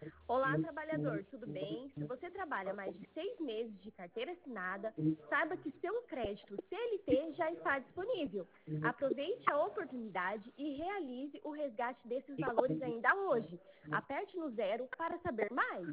Olá, trabalhador, tudo bem? Se você trabalha mais de 6 meses de carteira assinada, saiba que seu crédito CLT já está disponível. Aproveite a oportunidade e realize o resgate desses valores ainda hoje. Aperte no zero para saber mais.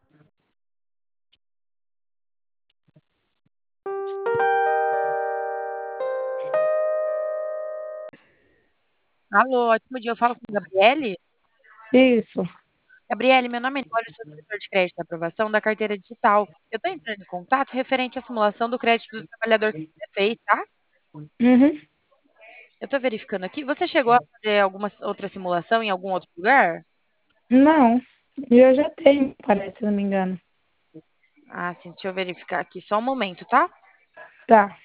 Alô, ótimo dia. Eu falo com a Gabriele. Isso. Gabriele, meu nome é Nicole, eu sou diretor de crédito e aprovação da carteira digital. Eu estou entrando em contato referente à simulação do crédito do trabalhador que você fez, tá? Uhum. Eu estou verificando aqui. Você chegou a fazer alguma outra simulação em algum outro lugar? Não, eu já tenho, parece, se não me engano. Ah, sim, deixa eu verificar aqui. Só um momento, tá? Tá.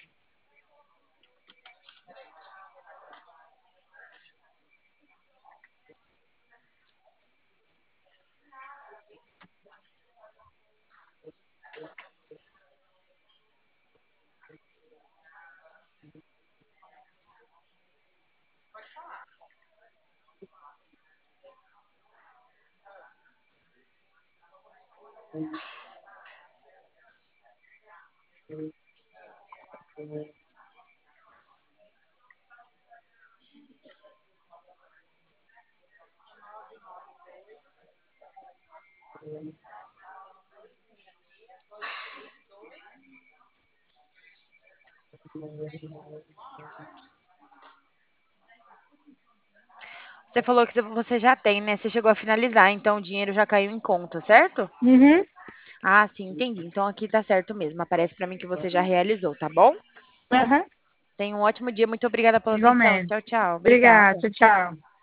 Você falou que você já tem, né? Você chegou a finalizar, então o dinheiro já caiu em conta, certo? Uhum. Ah, sim, entendi. Então aqui tá certo mesmo. Aparece para mim que você já realizou, tá bom? Aham. Tenha um ótimo dia. Muito obrigada pela atenção. Igualmente. Tchau, tchau. Obrigada. Obrigada. Tchau, tchau.